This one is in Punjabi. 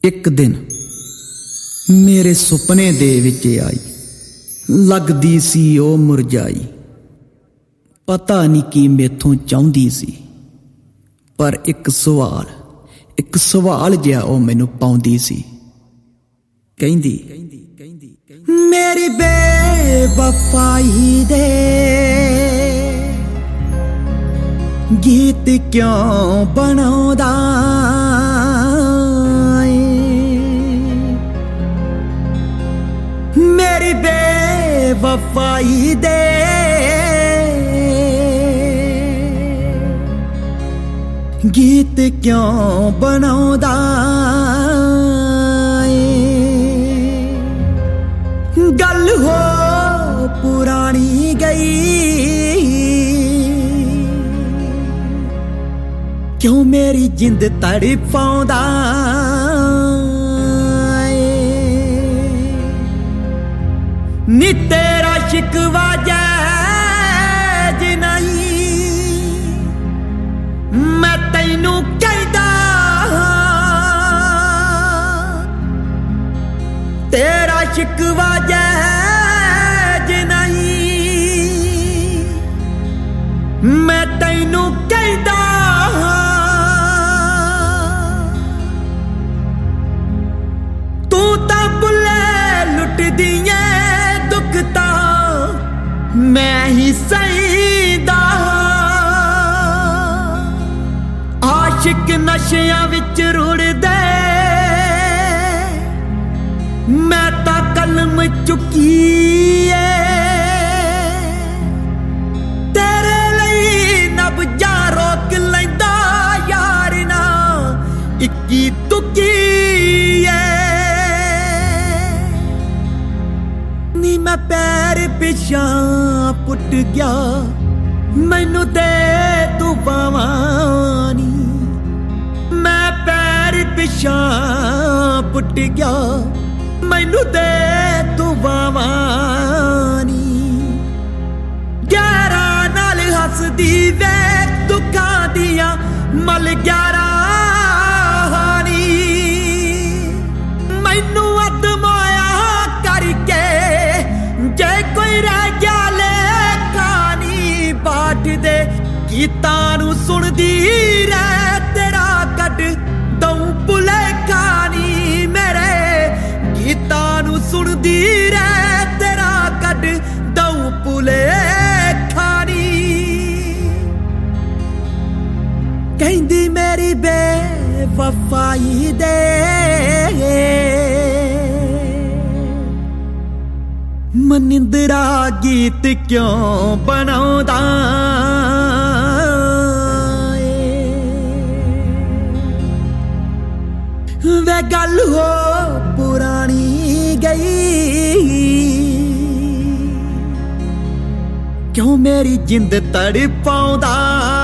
ਇੱਕ ਦਿਨ ਮੇਰੇ ਸੁਪਨੇ ਦੇ ਵਿੱਚ ਆਈ, ਲੱਗਦੀ ਸੀ ਉਹ ਮੁਰਝਾਈ। ਪਤਾ ਨਹੀਂ ਕੀ ਮੈਥੋਂ ਚਾਹੁੰਦੀ ਸੀ, ਪਰ ਇੱਕ ਸਵਾਲ ਜਿਹਾ ਉਹ ਮੈਨੂੰ ਪਾਉਂਦੀ ਸੀ। ਕਹਿੰਦੀ ਮੇਰੀ ਬੇਵਫਾਈ ਦੇ ਗੀਤ ਕਿਉਂ ਬਣਾਉਂਦਾ ਏ, ਮੇਰੀ ਬੇਵਫਾਈ ਦੇ ਗੀਤ ਕਿਉਂ ਬਣਾਉਂਦਾ ਏ। ਗੱਲ ਹੋ ਪੁਰਾਣੀ ਗਈ, ਕਿਉਂ ਮੇਰੀ ਜਿੰਦ ਤੜਪਾਉਂਦਾ ਏ। ਨੀ ਤੇਰਾ ਸ਼ਿਕਵਾ ਜੈਜ ਨਹੀਂ, ਮੈਂ ਤੈਨੂੰ ਕਹਿੰਦਾ ਤੇਰਾ ਸ਼ਿਕਵਾ ਜੈਜ ਨਹੀਂ, ਮੈਂ ਤੈਨੂੰ ਕਹਿੰਦਾ ਤੂੰ ਤਾਂ ਬੁੱਲੇ ਲੁੱਟਦੀ ਏ ਦੁੱਖ ਤਾਂ ਮੈਂ ਹੀ ਸਹੀਦਾ। ਆਸ਼ਿਕ ਨਸ਼ਿਆਂ ਵਿੱਚ ਰੁੜਦੇ, ਮੈਂ ਤਾਂ ਕਲਮ ਚੁੱਕੀ ਏ ਤੇਰੇ ਲਈ ਨਬਜ਼ਾਂ ਰੋਕ ਲੈਂਦਾ ਯਾਰ ਨਾ ਇੱਕੀ ਤੁੱਕੀ ਏ। ਨੀ ਮੈਂ ਪੈਰ ਪਿਛਾਂ ਪੁੱਟ ਗਿਆ, ਮੈਨੂੰ ਦੇ ਤੂੰ ਬਾਵਾਂ ਨੀ। ਮੈਂ ਪੈਰ ਪਿਛਾਂ ਪੁੱਟ ਗਿਆ, ਮੈਨੂੰ ਦੇ ਤੂੰ ਬਾਵਾਂ ਨੀ। ਗਿਆਰਾਂ ਨਾਲ ਹੱਸਦੀ ਵੇਖ ਦੁੱਖਾਂ ਦੀਆਂ ਮਲ ਗਿਆਰਾਂ ਨੀ। ਮੈਨੂੰ ਅਦਮਾਇਆ ਕਰਕੇ ਜੇ ਕੋਈ ਰਹਿ ਗਿਆ ਲੇਖਾ ਨੀ। ਬਾਠ ਦੇ ਗੀਤਾਂ ਨੂੰ ਸੁਣਦੀ ਰਹਿ, ਤੇਰਾ ਕੱਢ ਦਊ ਭੁਲੇਖਾ ਨੀ। ਮੇਰੇ ਗੀਤਾਂ ਨੂੰ ਸੁਣਦੀ ਰਹਿ, ਤੇਰਾ ਕੱਢ ਦਊ ਭੁਲੇਖਾ ਨੀ। ਕਹਿੰਦੀ ਮੇਰੀ ਬੇਵਫਾਈ ਦੇ ਮਨਿੰਦਰਾ ਗੀਤ ਕਿਉਂ ਬਣਾਉਂਦਾ ਏ। ਵੇ ਗੱਲ ਹੋ ਪੁਰਾਣੀ ਗਈ, ਕਿਉਂ ਮੇਰੀ ਜਿੰਦ ਤੜਪਾਉਂਦਾ